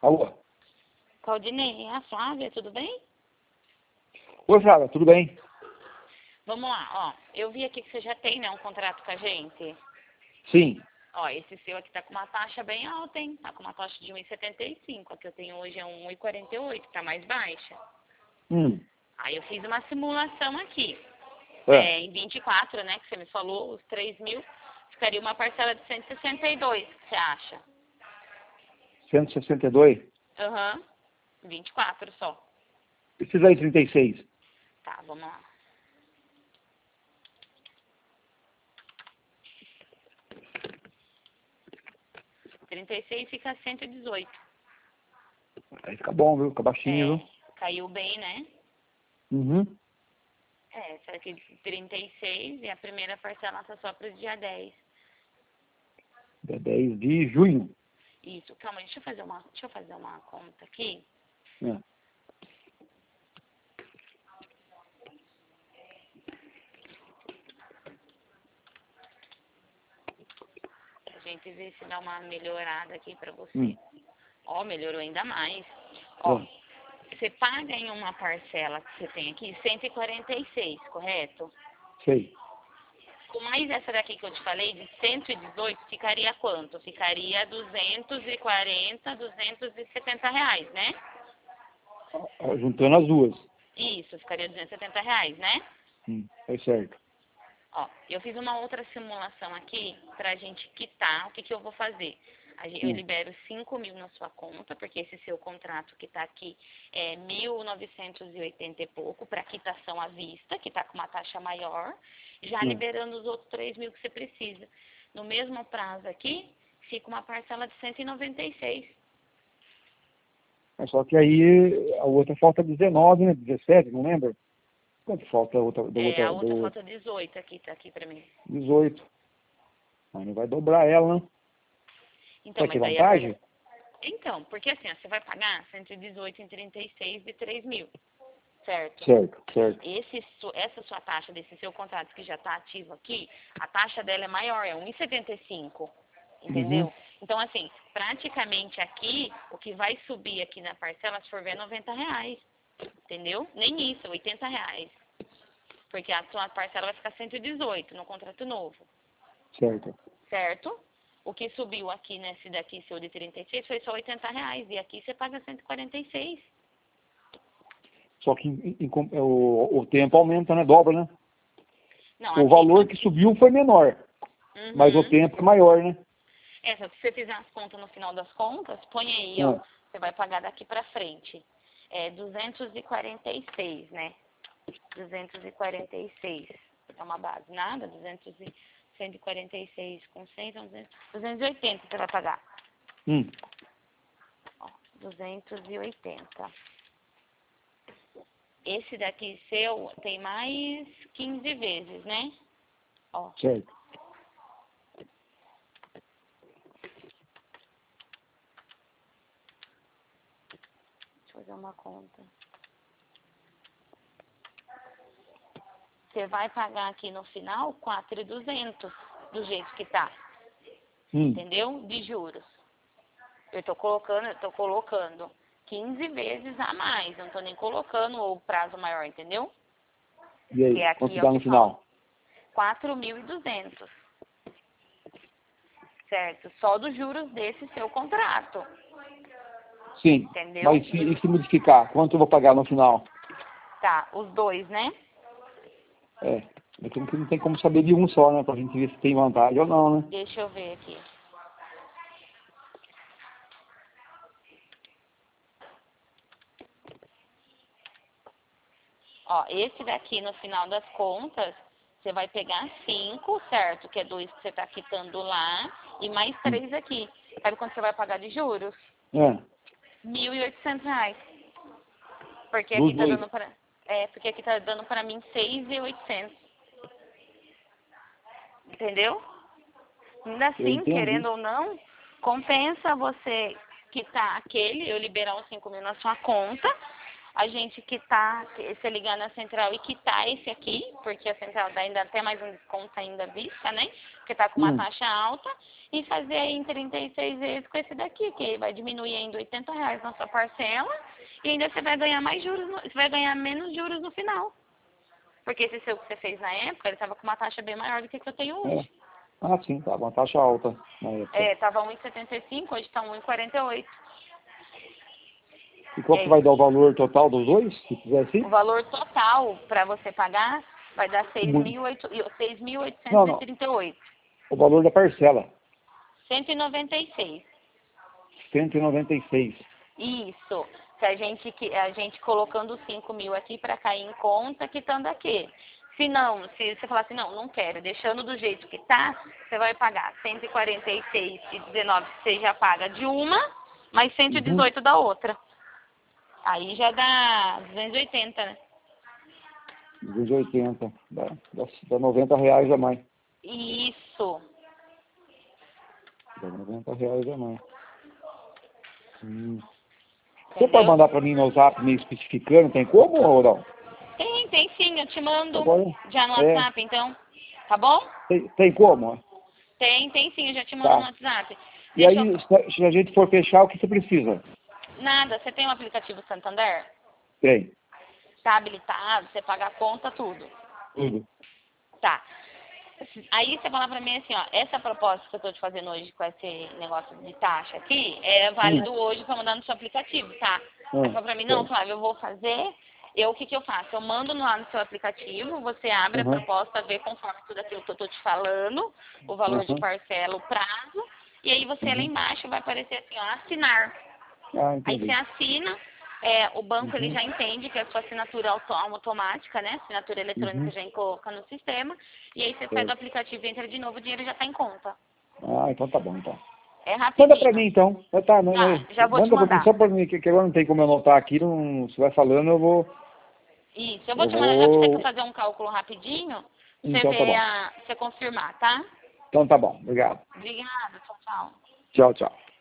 Alô? Claudinei, é a Flávia, tudo bem? Oi, Flávia, tudo bem? Vamos lá, ó. Eu vi aqui que você já tem, né, um contrato com a gente. Sim. Ó, esse seu aqui tá com uma taxa bem alta, hein? Tá com uma taxa de 1,75. A que eu tenho hoje é 1,48, tá mais baixa. Aí eu fiz uma simulação aqui. Em 24, né, que você me falou, os 3 mil, ficaria uma parcela de 162, o que você acha? 162? Aham, 24 só. Precisa aí 36. Tá, vamos lá. R$ 36 fica 118. Aí fica bom, viu? Fica baixinho, viu? Caiu bem, né? Uhum. Essa aqui de 36 e a primeira parcela tá só para o dia 10. Dia 10 de junho. Isso, calma, deixa eu fazer uma conta aqui. É. A gente ver se dá uma melhorada aqui para você. Ó, melhorou ainda mais. Ó, você paga em uma parcela que você tem aqui 146, correto? Sei. Com mais essa daqui que eu te falei, de 118, ficaria quanto? Ficaria 240, 270 reais, né? Juntando as duas. Isso, ficaria 270 reais, né? É certo. Ó, eu fiz uma outra simulação aqui pra gente quitar. O que que eu vou fazer? Eu libero 5 mil na sua conta, porque esse seu contrato que tá aqui é 1.980 e pouco para quitação à vista, que tá com uma taxa maior, já liberando os outros 3 mil que você precisa. No mesmo prazo aqui, fica uma parcela de 196. Só que aí a outra falta 19, né? 17, não lembro? Quanto falta a outra? A outra falta 18 aqui, tá aqui pra mim. 18. Aí não vai dobrar ela, né? Então, vai ter mas aí vantagem? Então, porque assim, ó, você vai pagar 118 em 36 de 3 mil, certo? Certo. Essa sua taxa desse seu contrato que já está ativo aqui, a taxa dela é maior, é 1,75, entendeu? Então, assim, praticamente aqui, o que vai subir aqui na parcela, se for ver, é 90 reais, entendeu? Nem isso, 80 reais. Porque a sua parcela vai ficar 118 no contrato novo. Certo? O que subiu aqui nesse daqui, seu de 36, foi só 80 reais. E aqui você paga 146. Só que o tempo aumenta, né? Dobra, né? Não, O valor que subiu foi menor. Mas o tempo é maior, né? Só que se você fizer as contas no final das contas, põe aí, ó. Você vai pagar daqui pra frente. É 246, né? 246. É uma base. Nada, 146 com 100, então 280 você vai pagar. Ó, 280. Esse daqui seu tem mais 15 vezes, né? Ó. Certo. Deixa eu fazer uma conta. Você vai pagar aqui no final 4.200 do jeito que tá. Entendeu? De juros. Eu tô colocando 15 vezes a mais. Eu não tô nem colocando o prazo maior, entendeu? E aí, aqui quanto dá no final? 4.200. Certo? Só dos juros desse seu contrato. Sim. Entendeu? Mas e se modificar? Quanto eu vou pagar no final? Tá, os dois, né? Não tem como saber de um só, né? Pra gente ver se tem vantagem ou não, né? Deixa eu ver aqui. Ó, esse daqui, no final das contas, você vai pegar 5, certo? Que é 2 que você tá quitando lá, e mais 3 aqui. Sabe quanto você vai pagar de juros? R$ 1.800. Porque aqui tá dando pra... porque aqui tá dando pra mim 6.800. Entendeu? Ainda assim, querendo ou não, compensa você quitar aquele, eu liberar os 5 mil na sua conta, a gente quitar, você ligar na central e quitar esse aqui, porque a central dá ainda até mais um desconto ainda à vista, né? Porque tá com uma taxa alta, e fazer aí em 36 vezes com esse daqui, que vai diminuir ainda R$ 80 na sua parcela, e ainda você vai ganhar mais juros, você vai ganhar menos juros no final. Porque esse seu que você fez na época, ele tava com uma taxa bem maior do que eu tenho hoje. Ah, sim, tá, uma taxa alta na época. Tava 1,75, hoje tá 1,48. E qual que vai dar o valor total dos dois, se fizer assim? O valor total para você pagar vai dar Não, 6.838. o valor da parcela. 196. 196. Isso. Se a gente colocando 5.000 aqui para cair em conta, quitando aqui. Se não, se você falar assim, não quero, deixando do jeito que tá, você vai pagar 146,19 você já paga de uma, mais 118 da outra. Aí já dá 280, né? 280. Dá R$ 90 a mais. Isso. Dá R$ 90 a mais. Você Entendeu? pode mandar para mim no WhatsApp me especificando, tem como ou não? Tem sim, eu te mando Tá bom? já no WhatsApp, então. Tá bom? Tem como? Tem sim, eu já te mando Tá. no WhatsApp. E aí, se a gente for fechar, o que você precisa? Nada, você tem o aplicativo Santander? Tem. Tá habilitado, você paga a conta, tudo. Tudo. Tá. Aí você fala pra mim assim, ó, essa proposta que eu tô te fazendo hoje com esse negócio de taxa aqui, é válido hoje pra mandar no seu aplicativo, tá? Aí fala pra mim, não, Flávio, eu vou fazer, o que eu faço? Eu mando lá no seu aplicativo, você abre a proposta, vê conforme tudo aquilo que eu tô te falando, o valor de parcela, o prazo, e aí você lá embaixo vai aparecer assim, ó, assinar. Aí você assina, o banco ele já entende que é a sua assinatura automática, né? Assinatura eletrônica já coloca no sistema. E aí você pega o aplicativo e entra de novo, o dinheiro já está em conta. Ah, então tá bom, então. É rapidinho. Manda pra mim, então. Já vou te Manda pra mandar. mim, só pra mim, que agora não tem como eu anotar aqui, não, você vai falando, eu vou... Isso, eu vou te mandar, já pra você fazer um cálculo rapidinho, você Então tá bom. você confirmar, tá? Então tá bom, obrigado. Obrigada, tchau, tchau. Tchau, tchau.